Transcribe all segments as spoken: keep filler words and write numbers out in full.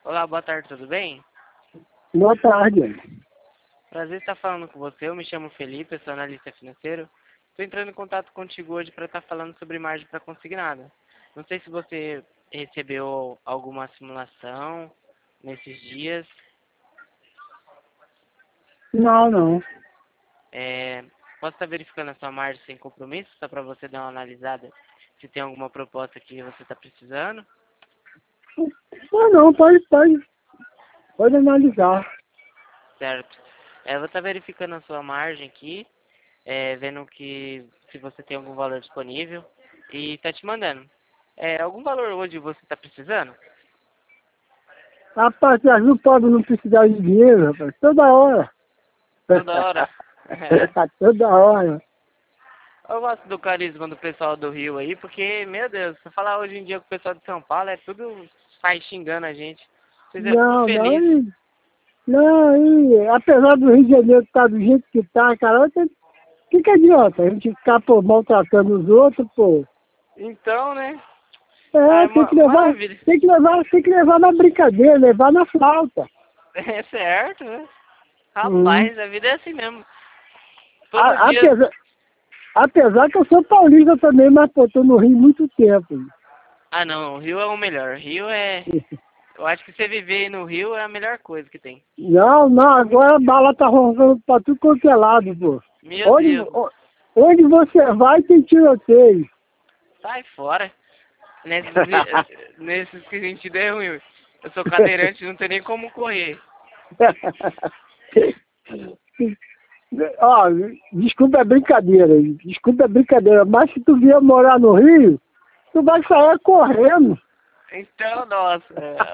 Olá, boa tarde, tudo bem? Boa tarde. Prazer estar falando com você. Eu me chamo Felipe, eu sou analista financeiro. Estou entrando em contato contigo hoje para estar falando sobre margem para consignada. Não sei se você recebeu alguma simulação nesses dias. Não, não. É, posso estar verificando a sua margem sem compromisso, só para você dar uma analisada se tem alguma proposta que você está precisando? Não, não, pode, pode, pode analisar. Certo. É, eu vou estar verificando a sua margem aqui, é, vendo que se você tem algum valor disponível e tá te mandando. É, algum valor hoje você está precisando? Rapaz, não pode não precisar de dinheiro, rapaz. Toda hora. Toda hora. Toda hora. Eu gosto do carisma do pessoal do Rio aí, porque, meu Deus, se falar hoje em dia com o pessoal de São Paulo, é tudo sai xingando a gente. Vocês é tudo Não, não, feliz. e, não, e, apesar do Rio de Janeiro estar do jeito que tá, cara, o que que adianta? A gente ficar, pô, maltratando os outros, pô. Então, né? Ah, É, é tem ma que levar, maravilha. tem que levar, tem que levar na brincadeira, levar na flauta. É certo, né? Hum. Rapaz, a vida é assim mesmo. Todo A- dia. apesar, apesar que eu sou paulista também, mas pô, tô no Rio há muito tempo. Ah, não, o Rio é o melhor. Rio é. Eu acho que você viver no Rio é a melhor coisa que tem. Não, não, agora a bala tá rolando pra tudo quanto é lado, pô. Meu Onde, Deus, o- onde você vai tem tiroteio. sai fora. Nesses, nesses que a gente der ruim. Eu sou cadeirante, não tem nem como correr. Ó, desculpa a brincadeira, desculpa a brincadeira, mas se tu vier morar no Rio, tu vai sair correndo. Então, nossa.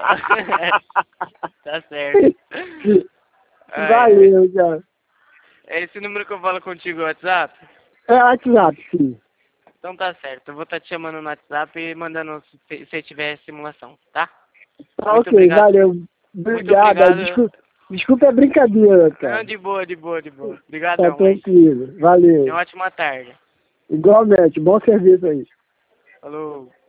Tá certo. Ai, ai. Valeu, cara. É esse número que eu falo contigo no WhatsApp? É WhatsApp, sim. Então tá certo. Eu vou estar te chamando no WhatsApp e mandando se se tiver simulação, tá? Tá, Muito ok, obrigado. valeu. Muito Obrigado, aí, obrigado. desculpa, desculpa a brincadeira, Não, cara. de boa, de boa, de boa. Tá Obrigadão, mas tranquilo, tenha valeu. uma ótima tarde. Igualmente, bom serviço aí. Falou.